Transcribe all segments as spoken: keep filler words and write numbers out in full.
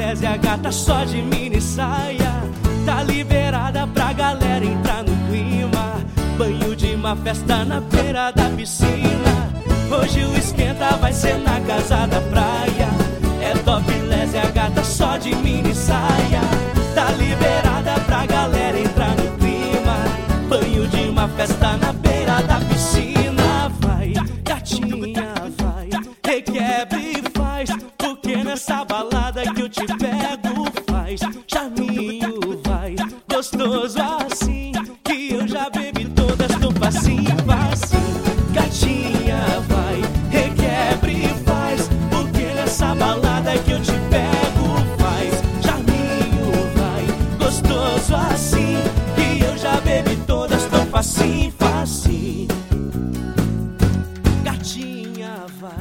topless e a gata só de mini saia. Tá liberada pra galera entrar no clima. Banho de uma festa na beira da piscina. Hoje o esquenta vai ser na casa da praia. É topless e a gata só de mini saia. Tá liberada pra galera entrar no clima. Banho de uma festa na beira da piscina. Vai, gatinha, vai, requebra e faz. Porque nessa balada que eu te pego faz charminho, vai, gostoso assim. Que eu já bebi todas, tô facinho, facinho. Gatinha, vai, requebra e faz. Porque nessa balada que eu te pego faz charminho, vai, gostoso assim. Que eu já bebi todas, tô facinho, facinho. Gatinha, vai.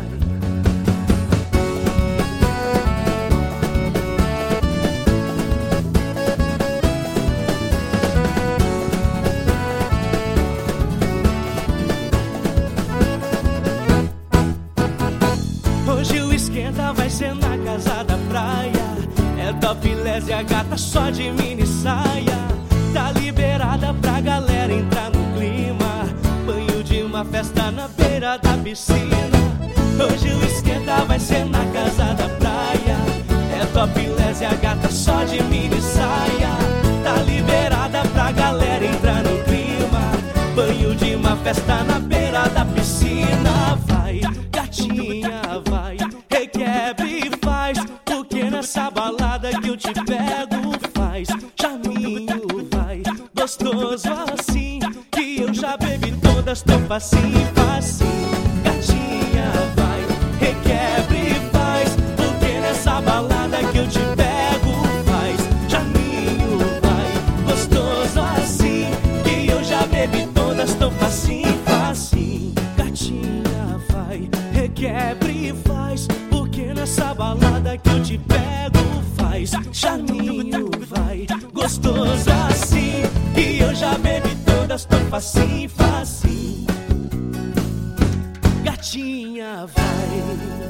Hoje o esquenta vai ser na casa da praia. É topless e a gata só de mini saia. Tá liberada pra galera entrar no clima. Banho de uma festa na beira da piscina. Hoje o esquenta vai ser na casa da praia. É topless e a gata só de mini saia. Tá liberada pra galera entrar no clima. Banho de uma festa na beira da piscina. Vai, gatinha, vai, requebra e faz. Porque nessa balada que eu te pego faz charminho, vai, gostoso assim. Que eu já bebi todas, tô facinho, facinho. Gatinha, vai, requebra e faz. Porque nessa balada que eu te pego faz charminho, vai, gostoso assim. Que eu já bebi todas, tô facinho, facinho. Gatinha, vai, requebra e faz. Porque nessa balada que eu te pego faz charminho, vai, gostoso assim. Que eu já bebi todas, tô facinho, facinho. Gatinha, vai.